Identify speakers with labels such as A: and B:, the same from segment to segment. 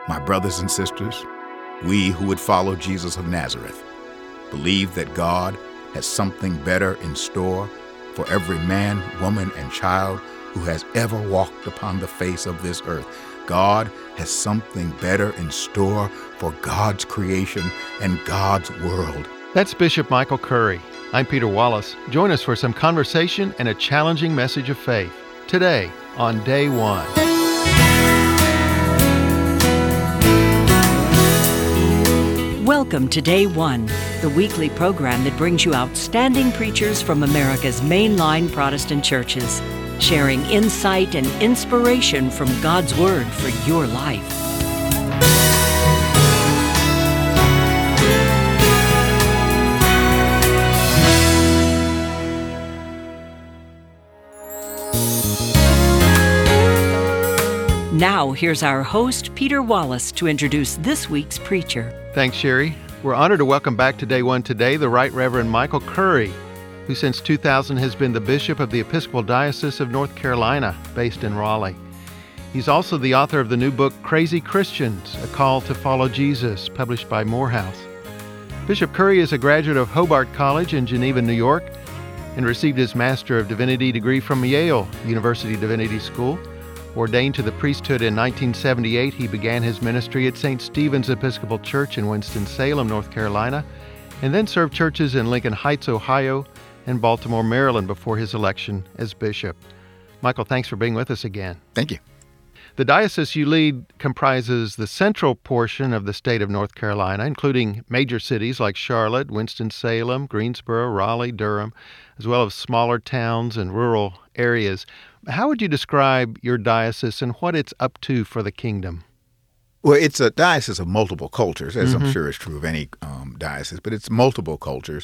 A: My brothers and sisters, we who would follow Jesus of Nazareth believe that God has something better in store for every man, woman, and child who has ever walked upon the face of this earth. God has something better in store for God's creation and God's world.
B: That's Bishop Michael Curry. I'm Peter Wallace. Join us for some conversation and a challenging message of faith today on Day One.
C: Welcome to Day One, the weekly program that brings you outstanding preachers from America's mainline Protestant churches, sharing insight and inspiration from God's Word for your life. Now, here's our host, Peter Wallace, to introduce this week's preacher.
B: Thanks, Sherry. We're honored to welcome back to Day One today the Right Reverend Michael Curry, who since 2000 has been the Bishop of the Episcopal Diocese of North Carolina, based in Raleigh. He's also the author of the new book, Crazy Christians, A Call to Follow Jesus, published by Morehouse. Bishop Curry is a graduate of Hobart College in Geneva, New York, and received his Master of Divinity degree from Yale University Divinity School. Ordained to the priesthood in 1978, he began his ministry at St. Stephen's Episcopal Church in Winston-Salem, North Carolina, and then served churches in Lincoln Heights, Ohio, and Baltimore, Maryland before his election as bishop. Michael, thanks for being with us again.
A: Thank you.
B: The diocese you lead comprises the central portion of the state of North Carolina, including major cities like Charlotte, Winston-Salem, Greensboro, Raleigh, Durham, as well as smaller towns and rural areas. How would you describe your diocese and what it's up to for the kingdom?
A: Well, it's a diocese of multiple cultures, as I'm sure is true of any diocese, but it's multiple cultures,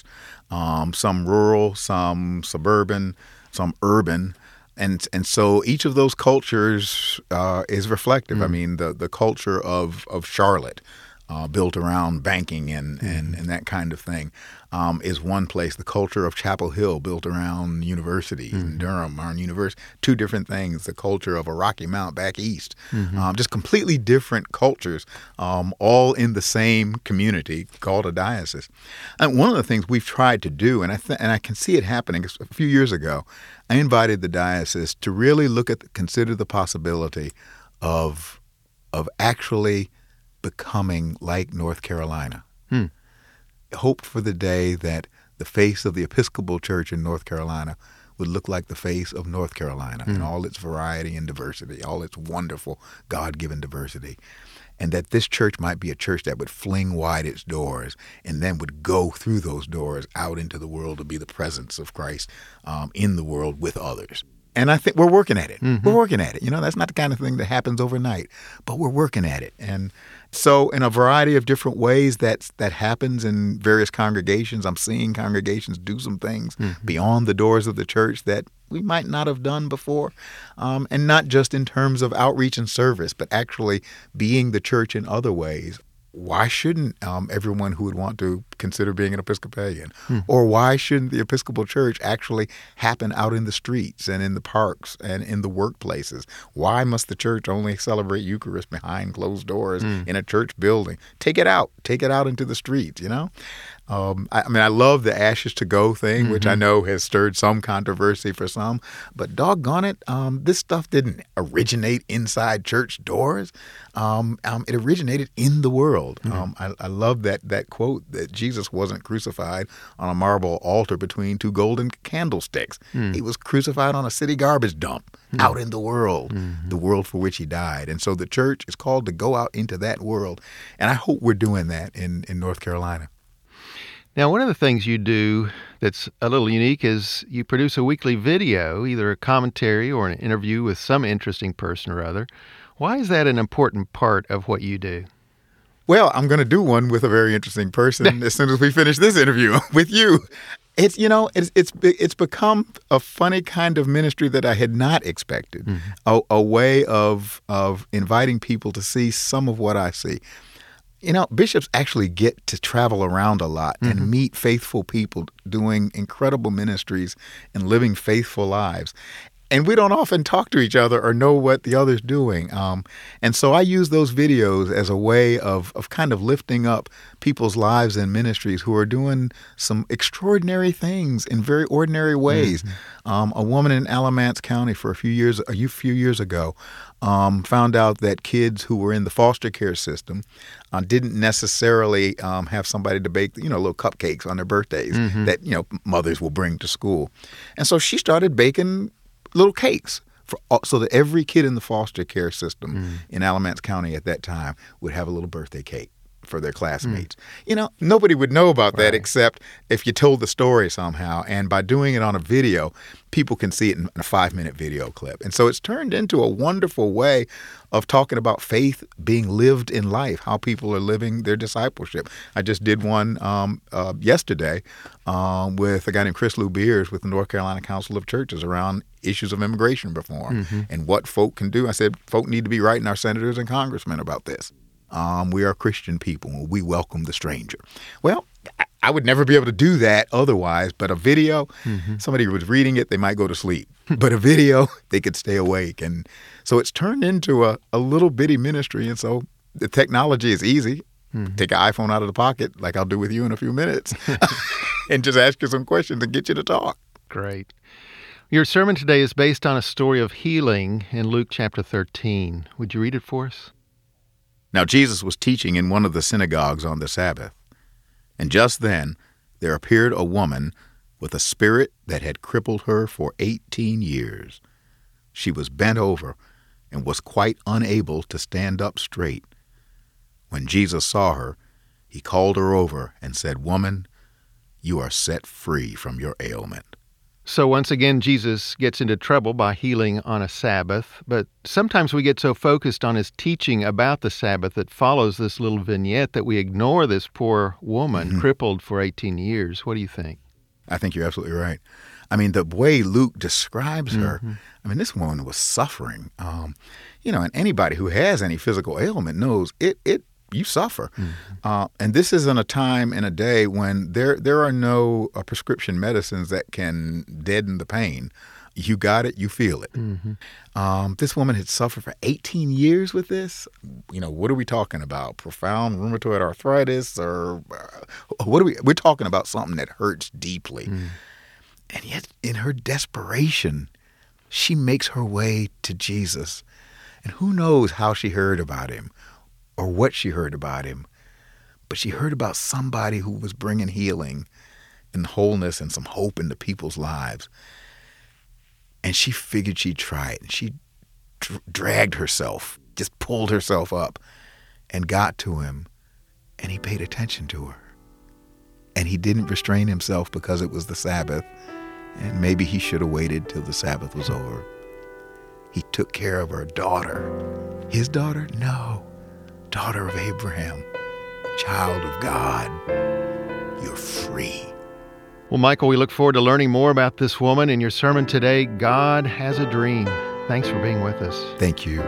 A: some rural, some suburban, some urban. And so each of those cultures is reflective. I mean, the culture of Charlotte, built around banking and that kind of thing, is one place. The culture of Chapel Hill, built around universities in Durham, our university, two different things. The culture of a Rocky Mount back east, just completely different cultures, all in the same community called a diocese. And one of the things we've tried to do, and I can see it happening, a few years ago, I invited the diocese to really consider the possibility of actually becoming like North Carolina. Hoped for the day that the face of the Episcopal Church in North Carolina would look like the face of North Carolina in all its variety and diversity, all its wonderful God-given diversity, and that this church might be a church that would fling wide its doors and then would go through those doors out into the world to be the presence of Christ in the world with others. And I think we're working at it. We're working at it. You know, that's not the kind of thing that happens overnight, but we're working at it. And so in a variety of different ways that happens in various congregations, I'm seeing congregations do some things beyond the doors of the church that we might not have done before. And not just in terms of outreach and service, but actually being the church in other ways. Why shouldn't everyone who would want to consider being an Episcopalian? Or why shouldn't the Episcopal Church actually happen out in the streets and in the parks and in the workplaces? Why must the church only celebrate Eucharist behind closed doors in a church building? Take it out into the streets, you know? I love the Ashes to Go thing, which I know has stirred some controversy for some, but doggone it, this stuff didn't originate inside church doors. It originated in the world. I love that quote that Jesus wasn't crucified on a marble altar between two golden candlesticks. He was crucified on a city garbage dump out in the world for which he died. And so the church is called to go out into that world, and I hope we're doing that in North Carolina.
B: Now, one of the things you do that's a little unique is you produce a weekly video, either a commentary or an interview with some interesting person or other. Why is that an important part of what you do?
A: Well, I'm going to do one with a very interesting person as soon as we finish this interview with you. It's become a funny kind of ministry that I had not expected, a way of inviting people to see some of what I see. You know, bishops actually get to travel around a lot and meet faithful people doing incredible ministries and living faithful lives. And we don't often talk to each other or know what the other's doing. And so I use those videos as a way of kind of lifting up people's lives and ministries who are doing some extraordinary things in very ordinary ways. A woman in Alamance County a few years ago found out that kids who were in the foster care system didn't necessarily have somebody to bake, little cupcakes on their birthdays that, mothers will bring to school. And so she started baking little cakes so that every kid in the foster care system in Alamance County at that time would have a little birthday cake for their classmates. Nobody would know about that except if you told the story somehow. And by doing it on a video, people can see it in a 5-minute video clip. And so it's turned into a wonderful way of talking about faith being lived in life, how people are living their discipleship. I just did one yesterday with a guy named Chris Lou Beers with the North Carolina Council of Churches around issues of immigration reform and what folk can do. I said, folk need to be writing our senators and congressmen about this. We are Christian people. We welcome the stranger. Well, I would never be able to do that otherwise, but a video, somebody was reading it, they might go to sleep. But a video, they could stay awake. And so it's turned into a little bitty ministry. And so the technology is easy. Take an iPhone out of the pocket, like I'll do with you in a few minutes, and just ask you some questions and get you to talk.
B: Great. Your sermon today is based on a story of healing in Luke chapter 13. Would you read it for us?
A: Now Jesus was teaching in one of the synagogues on the Sabbath, and just then there appeared a woman with a spirit that had crippled her for 18 years. She was bent over and was quite unable to stand up straight. When Jesus saw her, he called her over and said, "Woman, you are set free from your ailment."
B: So once again, Jesus gets into trouble by healing on a Sabbath, but sometimes we get so focused on his teaching about the Sabbath that follows this little vignette that we ignore this poor woman crippled for 18 years. What do you think?
A: I think you're absolutely right. I mean, the way Luke describes her, this woman was suffering. And anybody who has any physical ailment knows you suffer. And this isn't a time in a day when there are no prescription medicines that can deaden the pain. You got it, you feel it. This woman had suffered for 18 years with this. What are we talking about? Profound rheumatoid arthritis, or we're talking about something that hurts deeply. And yet in her desperation, she makes her way to Jesus. And who knows how she heard about him or what she heard about him, but she heard about somebody who was bringing healing and wholeness and some hope into people's lives. And she figured she'd try it. And she dragged herself, just pulled herself up and got to him. And he paid attention to her. And he didn't restrain himself because it was the Sabbath. And maybe he should have waited till the Sabbath was over. He took care of her daughter. His daughter? No. Daughter of Abraham, child of God. You're free.
B: Well, Michael, we look forward to learning more about this woman in your sermon today, God Has a Dream. Thanks for being with us.
A: Thank you.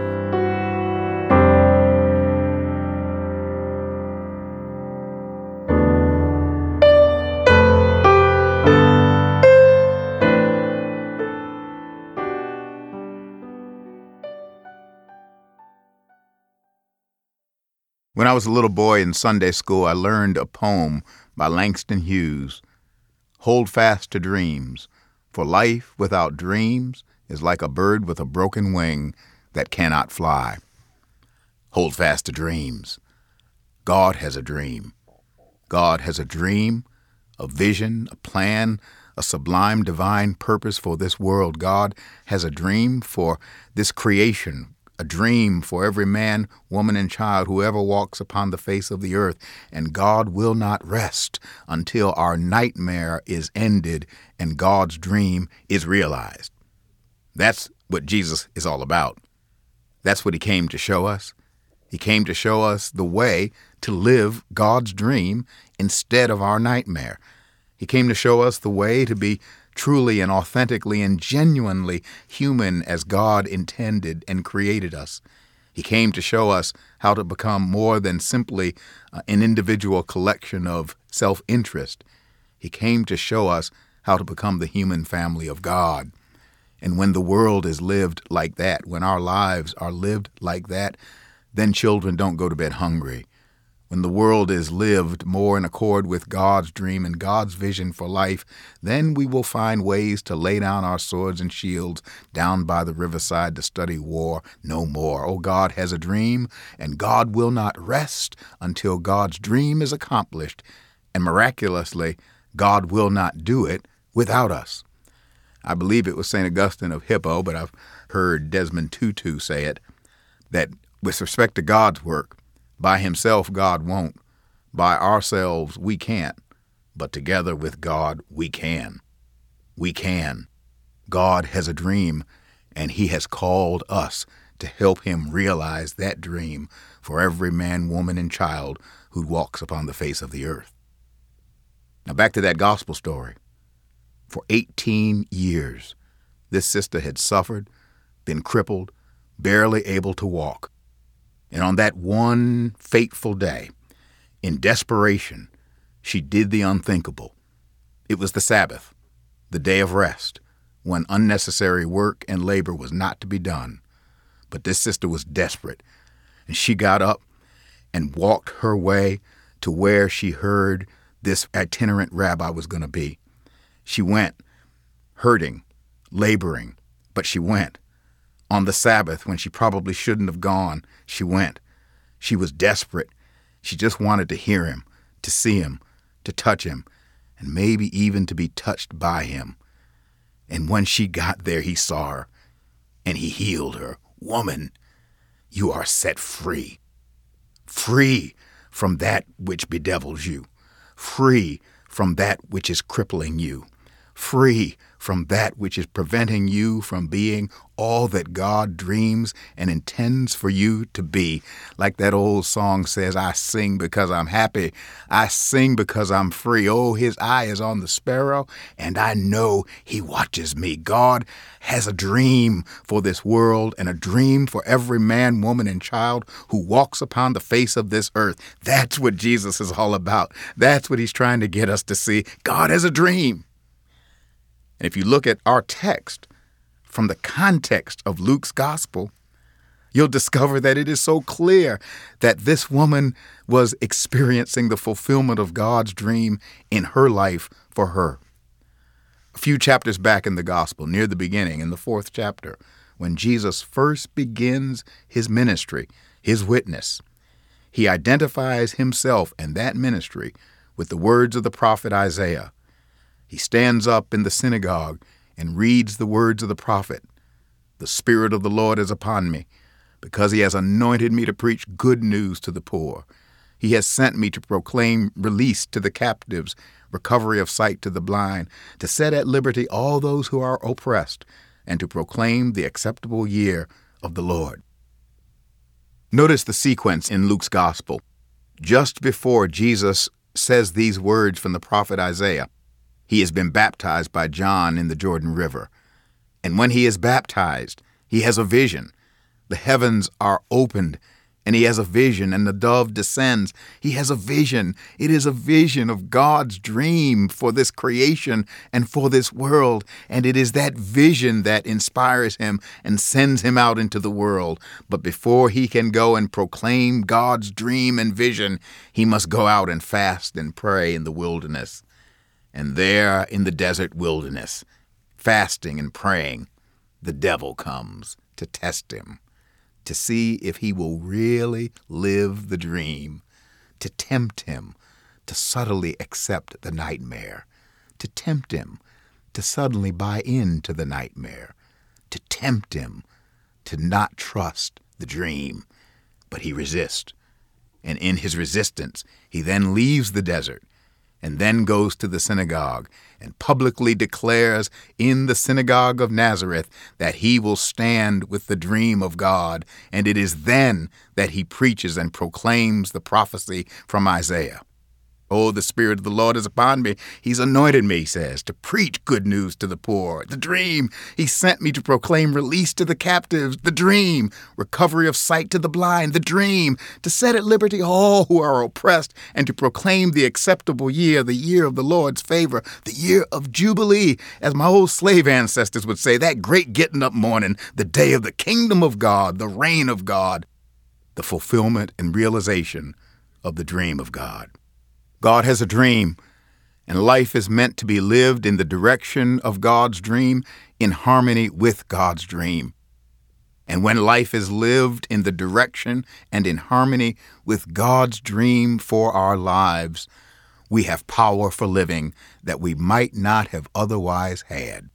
A: When I was a little boy in Sunday school, I learned a poem by Langston Hughes. Hold fast to dreams, for life without dreams is like a bird with a broken wing that cannot fly. Hold fast to dreams. God has a dream. God has a dream, a vision, a plan, a sublime divine purpose for this world. God has a dream for this creation, a dream for every man, woman, and child who ever walks upon the face of the earth. And God will not rest until our nightmare is ended and God's dream is realized. That's what Jesus is all about. That's what he came to show us. He came to show us the way to live God's dream instead of our nightmare. He came to show us the way to be truly and authentically and genuinely human as God intended and created us. He came to show us how to become more than simply an individual collection of self-interest. He came to show us how to become the human family of God. And when the world is lived like that, when our lives are lived like that, then children don't go to bed hungry. When the world is lived more in accord with God's dream and God's vision for life, then we will find ways to lay down our swords and shields down by the riverside to study war no more. Oh, God has a dream, and God will not rest until God's dream is accomplished. And miraculously, God will not do it without us. I believe it was St. Augustine of Hippo, but I've heard Desmond Tutu say it, that with respect to God's work, by himself God won't. By ourselves we can't. But together with God we can. We can. God has a dream, and he has called us to help him realize that dream for every man, woman, and child who walks upon the face of the earth. Now back to that gospel story. For 18 years, this sister had suffered, been crippled, barely able to walk. And on that one fateful day, in desperation, she did the unthinkable. It was the Sabbath, the day of rest, when unnecessary work and labor was not to be done. But this sister was desperate, and she got up and walked her way to where she heard this itinerant rabbi was going to be. She went, hurting, laboring, but she went. On the Sabbath, when she probably shouldn't have gone, she went. She was desperate. She just wanted to hear him, to see him, to touch him, and maybe even to be touched by him. And when she got there, he saw her, and he healed her. Woman, you are set free. Free from that which bedevils you. Free from that which is crippling you. Free from that which is preventing you from being all that God dreams and intends for you to be. Like that old song says, I sing because I'm happy. I sing because I'm free. Oh, his eye is on the sparrow, and I know he watches me. God has a dream for this world and a dream for every man, woman, and child who walks upon the face of this earth. That's what Jesus is all about. That's what he's trying to get us to see. God has a dream. And if you look at our text from the context of Luke's gospel, you'll discover that it is so clear that this woman was experiencing the fulfillment of God's dream in her life for her. A few chapters back in the gospel, near the beginning, in the 4th chapter, when Jesus first begins his ministry, his witness, he identifies himself and that ministry with the words of the prophet Isaiah. He stands up in the synagogue and reads the words of the prophet. The Spirit of the Lord is upon me, because he has anointed me to preach good news to the poor. He has sent me to proclaim release to the captives, recovery of sight to the blind, to set at liberty all those who are oppressed, and to proclaim the acceptable year of the Lord. Notice the sequence in Luke's gospel. Just before Jesus says these words from the prophet Isaiah, he has been baptized by John in the Jordan River. And when he is baptized, he has a vision. The heavens are opened, and he has a vision, and the dove descends. He has a vision. It is a vision of God's dream for this creation and for this world. And it is that vision that inspires him and sends him out into the world. But before he can go and proclaim God's dream and vision, he must go out and fast and pray in the wilderness. And there in the desert wilderness, fasting and praying, the devil comes to test him, to see if he will really live the dream, to tempt him to subtly accept the nightmare, to tempt him to suddenly buy into the nightmare, to tempt him to not trust the dream. But he resists, and in his resistance, he then leaves the desert and then goes to the synagogue and publicly declares in the synagogue of Nazareth that he will stand with the dream of God, and it is then that he preaches and proclaims the prophecy from Isaiah. Oh, the Spirit of the Lord is upon me. He's anointed me, he says, to preach good news to the poor. The dream. He sent me to proclaim release to the captives. The dream. Recovery of sight to the blind. The dream. To set at liberty all who are oppressed and to proclaim the acceptable year, the year of the Lord's favor, the year of Jubilee. As my old slave ancestors would say, that great getting up morning, the day of the kingdom of God, the reign of God, the fulfillment and realization of the dream of God. God has a dream, and life is meant to be lived in the direction of God's dream, in harmony with God's dream. And when life is lived in the direction and in harmony with God's dream for our lives, we have power for living that we might not have otherwise had.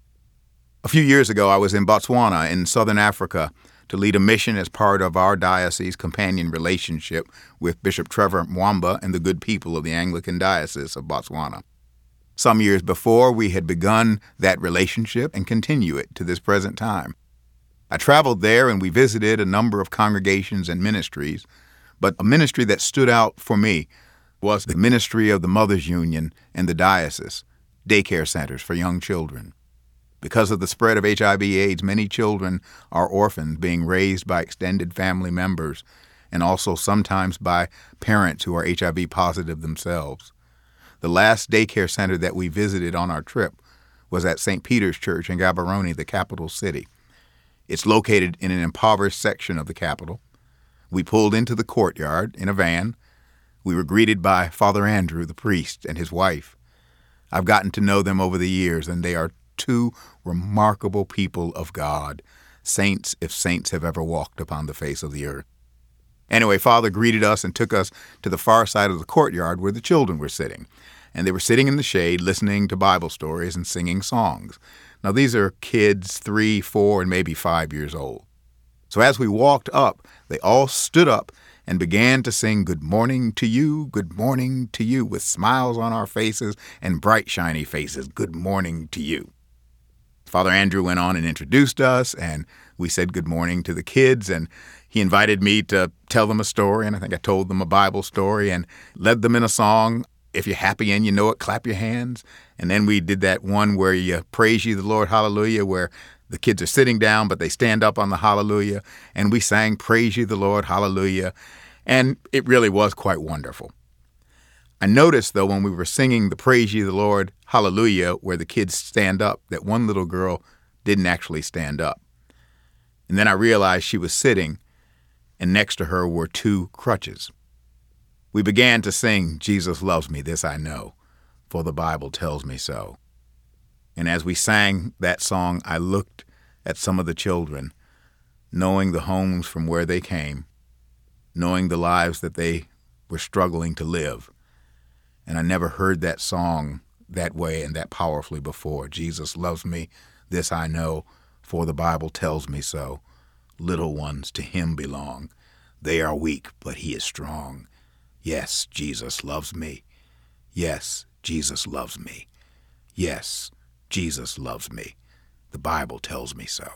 A: A few years ago, I was in Botswana in southern Africa to lead a mission as part of our diocese companion relationship with Bishop Trevor Mwamba and the good people of the Anglican Diocese of Botswana. Some years before, we had begun that relationship and continue it to this present time. I traveled there and we visited a number of congregations and ministries, but a ministry that stood out for me was the ministry of the Mothers Union and the diocese, daycare centers for young children. Because of the spread of HIV/AIDS, many children are orphaned, being raised by extended family members, and also sometimes by parents who are HIV positive themselves. The last daycare center that we visited on our trip was at St. Peter's Church in Gaborone, the capital city. It's located in an impoverished section of the capital. We pulled into the courtyard in a van. We were greeted by Father Andrew, the priest, and his wife. I've gotten to know them over the years, and they are two remarkable people of God, saints if saints have ever walked upon the face of the earth. Anyway, Father greeted us and took us to the far side of the courtyard where the children were sitting. And they were sitting in the shade, listening to Bible stories and singing songs. Now, these are kids 3, 4, and maybe 5 years old. So as we walked up, they all stood up and began to sing good morning to you, with smiles on our faces and bright, shiny faces, good morning to you. Father Andrew went on and introduced us, and we said good morning to the kids, and he invited me to tell them a story, and I think I told them a Bible story and led them in a song. If you're happy and you know it, clap your hands. And then we did that one where you praise ye the Lord, hallelujah, where the kids are sitting down, but they stand up on the hallelujah, and we sang praise ye the Lord, hallelujah, and it really was quite wonderful. I noticed, though, when we were singing the praise ye the Lord, hallelujah, where the kids stand up, that one little girl didn't actually stand up. And then I realized she was sitting, and next to her were 2 crutches. We began to sing, Jesus loves me, this I know, for the Bible tells me so. And as we sang that song, I looked at some of the children, knowing the homes from where they came, knowing the lives that they were struggling to live. And I never heard that song that way and that powerfully before. Jesus loves me, this I know, for the Bible tells me so. Little ones to him belong. They are weak, but he is strong. Yes, Jesus loves me. Yes, Jesus loves me. Yes, Jesus loves me. The Bible tells me so.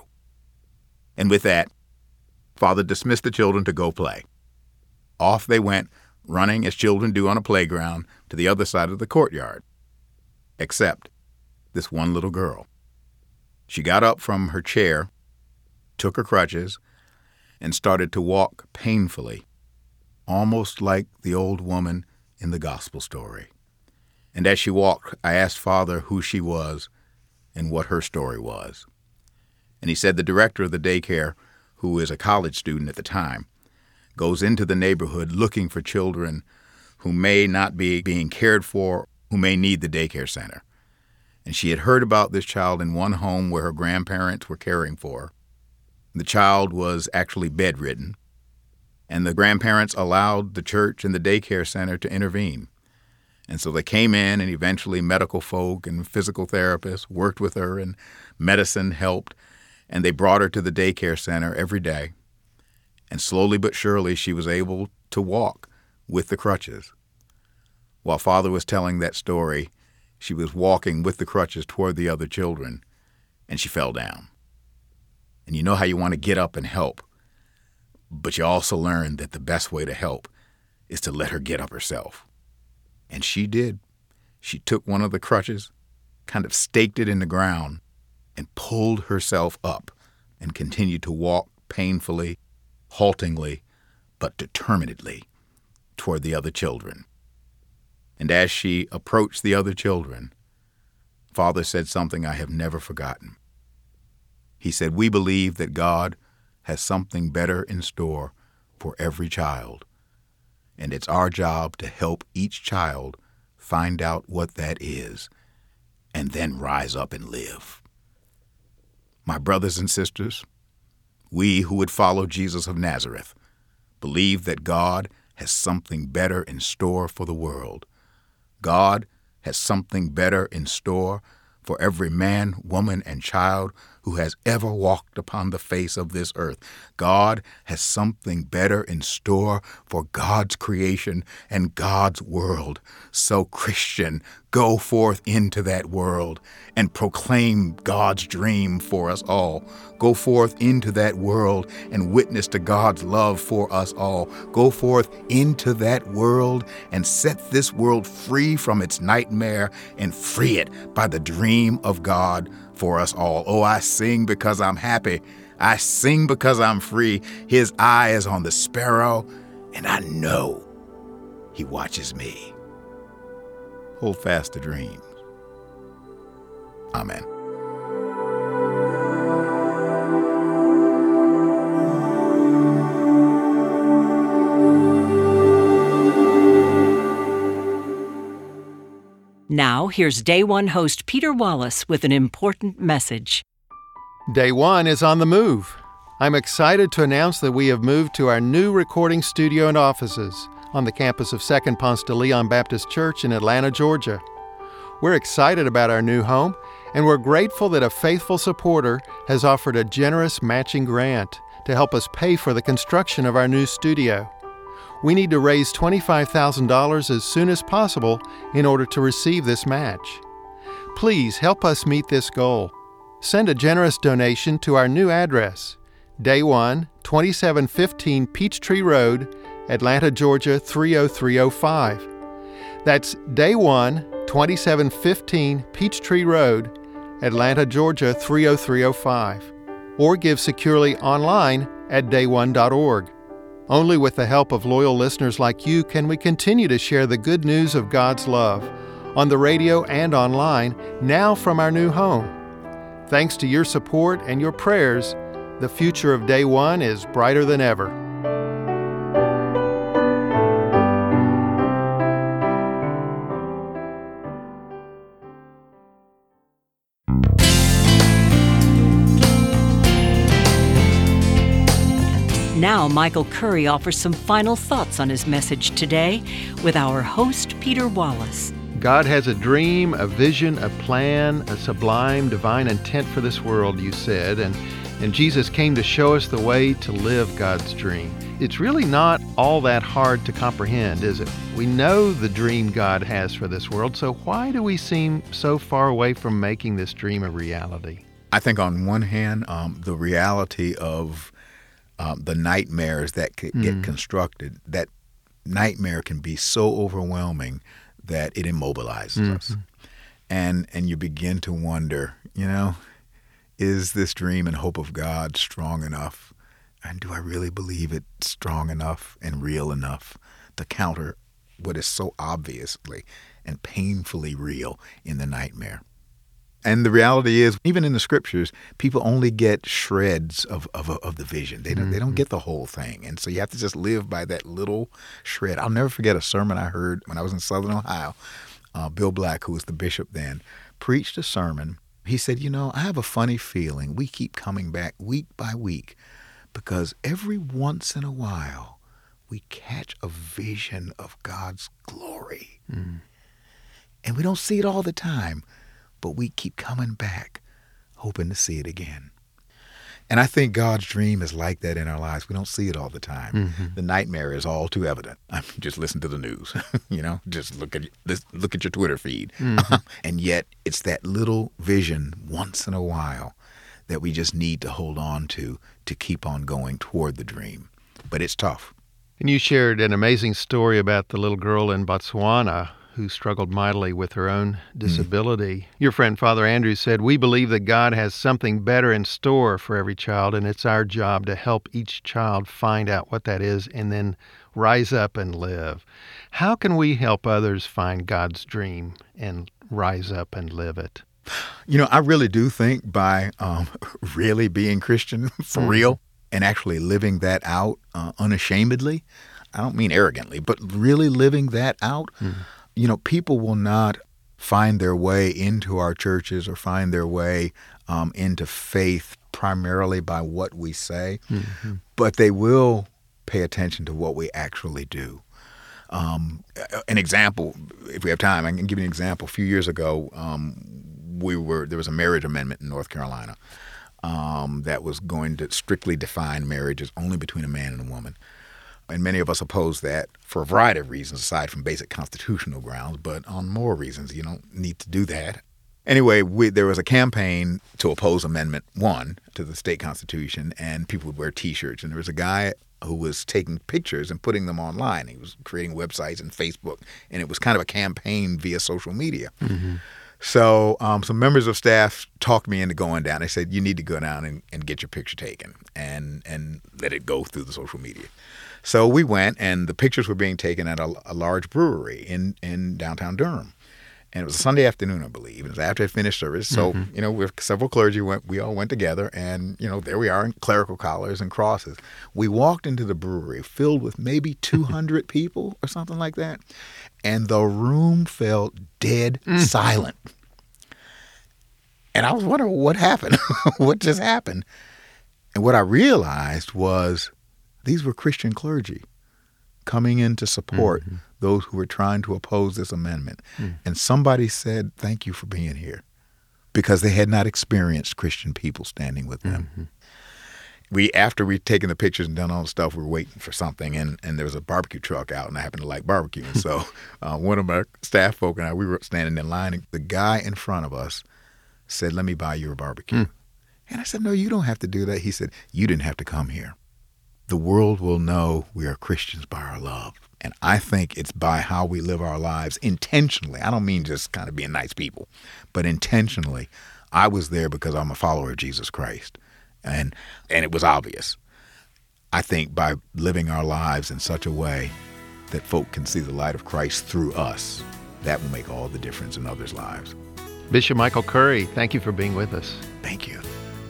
A: And with that, Father dismissed the children to go play. Off they went, running as children do on a playground, to the other side of the courtyard. Except this one little girl. She got up from her chair, took her crutches, and started to walk painfully, almost like the old woman in the gospel story. And as she walked, I asked Father who she was and what her story was. And he said the director of the daycare, who is a college student at the time, goes into the neighborhood looking for children who may not be being cared for, who may need the daycare center. And she had heard about this child in one home where her grandparents were caring for her. The child was actually bedridden, and the grandparents allowed the church and the daycare center to intervene. And so they came in, and eventually medical folk and physical therapists worked with her, and medicine helped, and they brought her to the daycare center every day. And slowly but surely, she was able to walk with the crutches. While Father was telling that story, she was walking with the crutches toward the other children, and she fell down. And you know how you want to get up and help, but you also learn that the best way to help is to let her get up herself. And she did. She took one of the crutches, kind of staked it in the ground, and pulled herself up and continued to walk painfully, haltingly, but determinedly toward the other children. And as she approached the other children, Father said something I have never forgotten. He said, "We believe that God has something better in store for every child, and it's our job to help each child find out what that is and then rise up and live." My brothers and sisters, we who would follow Jesus of Nazareth believe that God has something better in store for the world. God has something better in store for every man, woman, and child who has ever walked upon the face of this earth. God has something better in store for God's creation and God's world. So, Christian, go forth into that world and proclaim God's dream for us all. Go forth into that world and witness to God's love for us all. Go forth into that world and set this world free from its nightmare and free it by the dream of God for us all. Oh, I sing because I'm happy. I sing because I'm free. His eye is on the sparrow, and I know He watches me. Hold fast to dreams. Amen.
C: Now, here's Day One host Peter Wallace with an important message.
B: Day One is on the move. I'm excited to announce that we have moved to our new recording studio and offices on the campus of Second Ponce de Leon Baptist Church in Atlanta, Georgia. We're excited about our new home, and we're grateful that a faithful supporter has offered a generous matching grant to help us pay for the construction of our new studio. We need to raise $25,000 as soon as possible in order to receive this match. Please help us meet this goal. Send a generous donation to our new address, Day One, 2715 Peachtree Road, Atlanta, Georgia 30305. That's Day One, 2715 Peachtree Road, Atlanta, Georgia 30305. Or give securely online at dayone.org. Only with the help of loyal listeners like you can we continue to share the good news of God's love on the radio and online, now from our new home. Thanks to your support and your prayers, the future of Day One is brighter than ever.
C: Now, Michael Curry offers some final thoughts on his message today with our host, Peter Wallace.
B: God has a dream, a vision, a plan, a sublime divine intent for this world, you said, and Jesus came to show us the way to live God's dream. It's really not all that hard to comprehend, is it? We know the dream God has for this world, so why do we seem so far away from making this dream a reality?
A: I think on one hand, the reality of the nightmares that get constructed, that nightmare can be so overwhelming that it immobilizes us. And you begin to wonder, is this dream and hope of God strong enough? And do I really believe it's strong enough and real enough to counter what is so obviously and painfully real in the nightmare? And the reality is, even in the scriptures, people only get shreds of the vision. They don't get the whole thing. And so you have to just live by that little shred. I'll never forget a sermon I heard when I was in Southern Ohio. Bill Black, who was the bishop then, preached a sermon. He said, I have a funny feeling we keep coming back week by week because every once in a while we catch a vision of God's glory. And we don't see it all the time, but we keep coming back, hoping to see it again. And I think God's dream is like that in our lives. We don't see it all the time. The nightmare is all too evident. I mean, just listen to the news, just look at your Twitter feed. And yet it's that little vision once in a while that we just need to hold on to keep on going toward the dream. But it's tough.
B: And you shared an amazing story about the little girl in Botswana who struggled mightily with her own disability. Your friend Father Andrew said, "We believe that God has something better in store for every child, and it's our job to help each child find out what that is and then rise up and live." How can we help others find God's dream and rise up and live it?
A: I really do think by really being Christian for real and actually living that out unashamedly. I don't mean arrogantly, but really living that out. People will not find their way into our churches or find their way into faith primarily by what we say, but they will pay attention to what we actually do. An example, if we have time, I can give you an example. A few years ago, there was a marriage amendment in North Carolina that was going to strictly define marriage as only between a man and a woman. And many of us oppose that for a variety of reasons, aside from basic constitutional grounds, but on more reasons. You don't need to do that. Anyway, there was a campaign to oppose Amendment 1 to the state constitution, and people would wear T-shirts. And there was a guy who was taking pictures and putting them online. He was creating websites and Facebook, and it was kind of a campaign via social media. So some members of staff talked me into going down. They said, you need to go down and get your picture taken and let it go through the social media. So we went, and the pictures were being taken at a large brewery in downtown Durham. And it was a Sunday afternoon, I believe. It was after I finished service. So, with several clergy, we all went together, and, there we are in clerical collars and crosses. We walked into the brewery filled with maybe 200 people or something like that, and the room felt dead silent. And I was wondering what happened, what just happened. And what I realized was these were Christian clergy coming in to support those who were trying to oppose this amendment. And somebody said, thank you for being here, because they had not experienced Christian people standing with them. After we'd taken the pictures and done all the stuff, we were waiting for something, and there was a barbecue truck out, and I happened to like barbecue. And so one of my staff folk and I, we were standing in line, and the guy in front of us said, let me buy you a barbecue. And I said, no, you don't have to do that. He said, you didn't have to come here. The world will know we are Christians by our love. And I think it's by how we live our lives intentionally. I don't mean just kind of being nice people, but intentionally. I was there because I'm a follower of Jesus Christ. And it was obvious. I think by living our lives in such a way that folk can see the light of Christ through us, that will make all the difference in others' lives.
B: Bishop Michael Curry, thank you for being with us.
A: Thank you.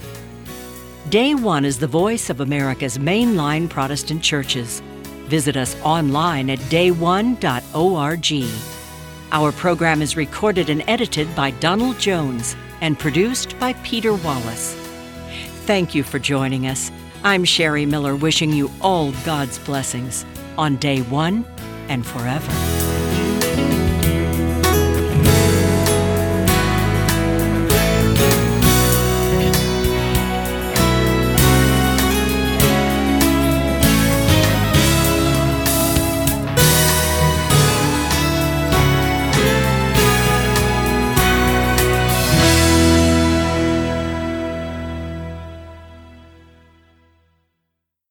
C: Day One is the voice of America's mainline Protestant churches. Visit us online at dayone.org. Our program is recorded and edited by Donald Jones and produced by Peter Wallace. Thank you for joining us. I'm Sherry Miller, wishing you all God's blessings on Day One and forever.